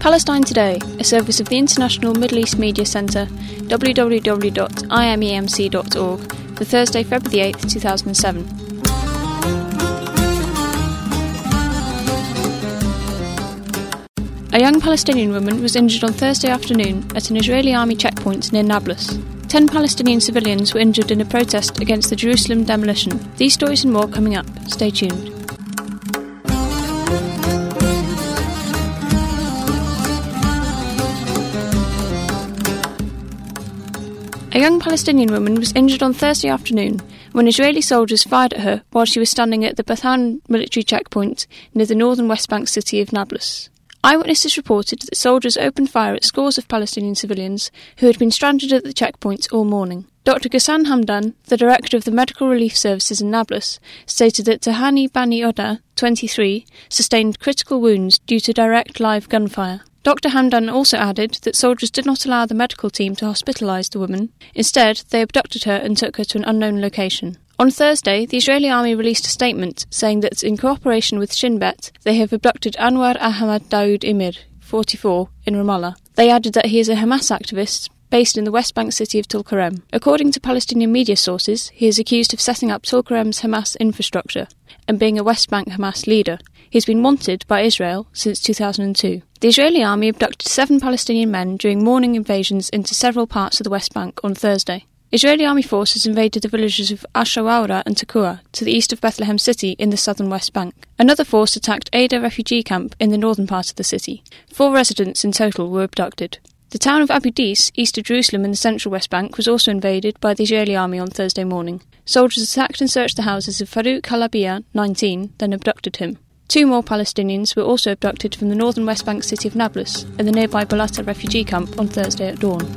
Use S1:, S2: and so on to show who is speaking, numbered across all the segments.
S1: Palestine Today, a service of the International Middle East Media Centre, www.imemc.org, for Thursday, February 8th, 2007. A young Palestinian woman was injured on Thursday afternoon at an Israeli army checkpoint near Nablus. 10 Palestinian civilians were injured in a protest against the Jerusalem demolition. These stories and more coming up. Stay tuned. A young Palestinian woman was injured on Thursday afternoon when Israeli soldiers fired at her while she was standing at the Beth An military checkpoint near the northern West Bank city of Nablus. Eyewitnesses reported that soldiers opened fire at scores of Palestinian civilians who had been stranded at the checkpoint all morning. Dr. Ghassan Hamdan, the director of the Medical Relief Services in Nablus, stated that Tahani Bani Oda, 23, sustained critical wounds due to direct live gunfire. Dr. Hamdan also added that soldiers did not allow the medical team to hospitalise the woman. Instead, they abducted her and took her to an unknown location. On Thursday, the Israeli army released a statement saying that in cooperation with Shin Bet, they have abducted Anwar Ahmad Daoud Emir, 44, in Ramallah. They added that he is a Hamas activist based in the West Bank city of Tulkarem. According to Palestinian media sources, he is accused of setting up Tulkarem's Hamas infrastructure and being a West Bank Hamas leader. He's been wanted by Israel since 2002. The Israeli army abducted 7 Palestinian men during morning invasions into several parts of the West Bank on Thursday. Israeli army forces invaded the villages of Ashawara and Takua to the east of Bethlehem City in the southern West Bank. Another force attacked Ada refugee camp in the northern part of the city. 4 residents in total were abducted. The town of Abu Dis, east of Jerusalem in the central West Bank, was also invaded by the Israeli army on Thursday morning. Soldiers attacked and searched the houses of Farouk Halabia, 19, then abducted him. 2 more Palestinians were also abducted from the northern West Bank city of Nablus and the nearby Balata refugee camp on Thursday at dawn.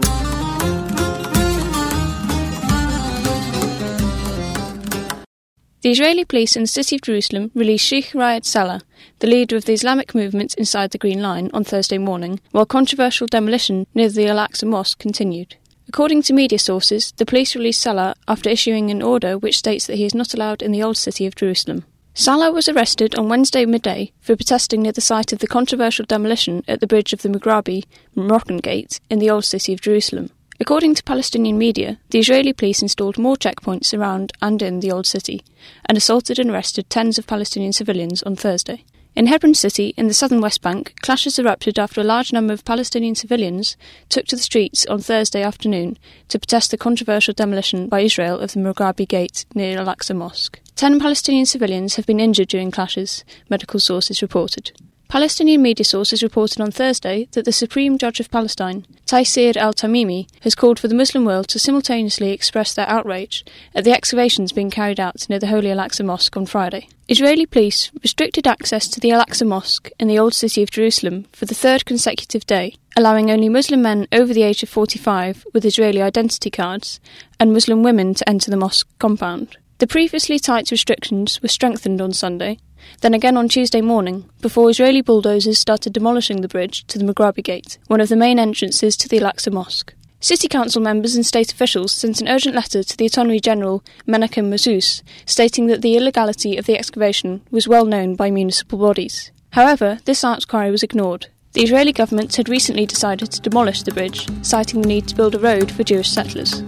S1: The Israeli police in the city of Jerusalem released Sheikh Riyad Salah, the leader of the Islamic movement inside the Green Line, on Thursday morning, while controversial demolition near the Al-Aqsa Mosque continued. According to media sources, the police released Salah after issuing an order which states that he is not allowed in the old city of Jerusalem. Salah was arrested on Wednesday midday for protesting near the site of the controversial demolition at the bridge of the Mughrabi Moroccan Gate in the old city of Jerusalem. According to Palestinian media, the Israeli police installed more checkpoints around and in the old city and assaulted and arrested tens of Palestinian civilians on Thursday. In Hebron City, in the southern West Bank, clashes erupted after a large number of Palestinian civilians took to the streets on Thursday afternoon to protest the controversial demolition by Israel of the Mughrabi Gate near Al-Aqsa Mosque. 10 Palestinian civilians have been injured during clashes, medical sources reported. Palestinian media sources reported on Thursday that the Supreme Judge of Palestine, Taysir al-Tamimi, has called for the Muslim world to simultaneously express their outrage at the excavations being carried out near the Holy Al-Aqsa Mosque on Friday. Israeli police restricted access to the Al-Aqsa Mosque in the Old City of Jerusalem for the 3rd consecutive day, allowing only Muslim men over the age of 45 with Israeli identity cards and Muslim women to enter the mosque compound. The previously tight restrictions were strengthened on Sunday, then again on Tuesday morning, before Israeli bulldozers started demolishing the bridge to the Mughrabi Gate, one of the main entrances to the Al-Aqsa Mosque. City council members and state officials sent an urgent letter to the Attorney General Menachem Mezous, stating that the illegality of the excavation was well known by municipal bodies. However, this outcry was ignored. The Israeli government had recently decided to demolish the bridge, citing the need to build a road for Jewish settlers.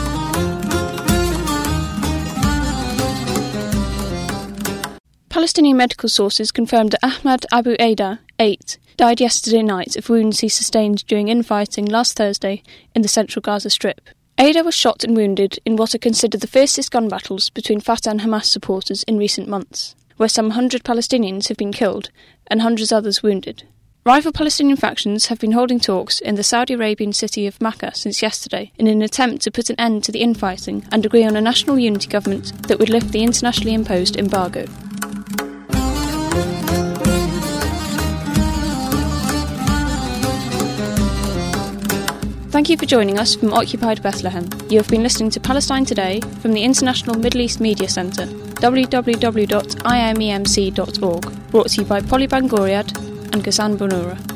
S1: Palestinian medical sources confirmed that Ahmad Abu Ada, 8, died yesterday night of wounds he sustained during infighting last Thursday in the central Gaza Strip. Ada was shot and wounded in what are considered the fiercest gun battles between Fatah and Hamas supporters in recent months, where some 100 Palestinians have been killed and hundreds others wounded. Rival Palestinian factions have been holding talks in the Saudi Arabian city of Makkah since yesterday in an attempt to put an end to the infighting and agree on a national unity government that would lift the internationally imposed embargo. Thank you for joining us from Occupied Bethlehem. You have been listening to Palestine Today from the International Middle East Media Centre, www.imemc.org, brought to you by Polly Bangoriad and Ghassan Bonura.